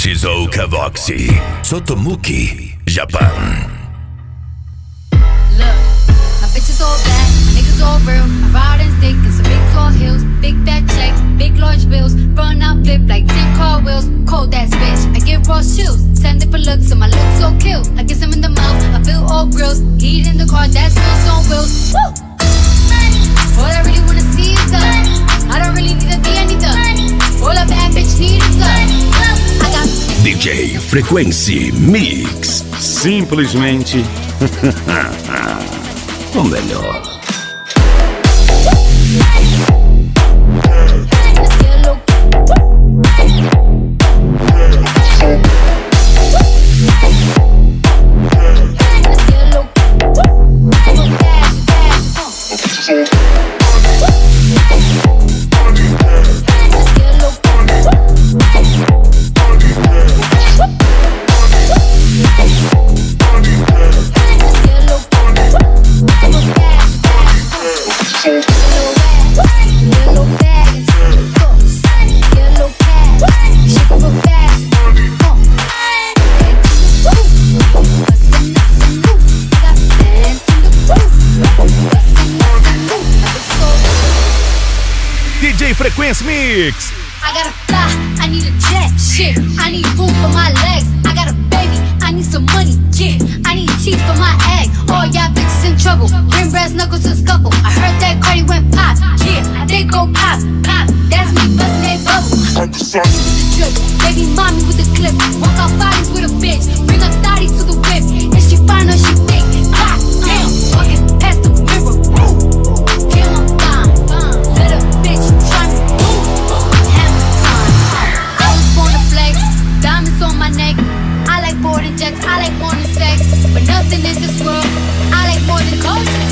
Shizuoka Voxy, Sotomuki, Japan. Look, my bitches all bad, my niggas all real. I ride and stick in some big tall hills, big fat checks, big large bills. Run out, flip like 10 car wheels. Cold ass bitch, I give raw chills. Send it for looks, and my looks so kill. I kiss him in the mouth, I feel all grills. Heat in the car, that's wheels on wheels. Woo! All I really wanna see is us. I don't really need a D, I need the all a bad bitch need is us. I got DJ Frequency Mix. Simplesmente o melhor. DJ Frequency Mix. I gotta fly, I need a jet, shit. I need room for my legs. I got a baby, I need some money, yeah. I need teeth for my egg. All y'all bitches in trouble. Bring brass knuckles to scuffle. I heard that Cardi went pop, yeah. They go pop, pop. That's me busting that bubble. The drip, baby mommy with the clip. Walk out bodies with a bitch. Bring a thotty to the whip. If she fine or she thick, god damn. Walking past the mirror, kill my fine. Let a bitch try me, hammer time. I was born to flex, diamonds on my neck. I like boarding jets, I like more than sex, but nothing in this world I like more than coach.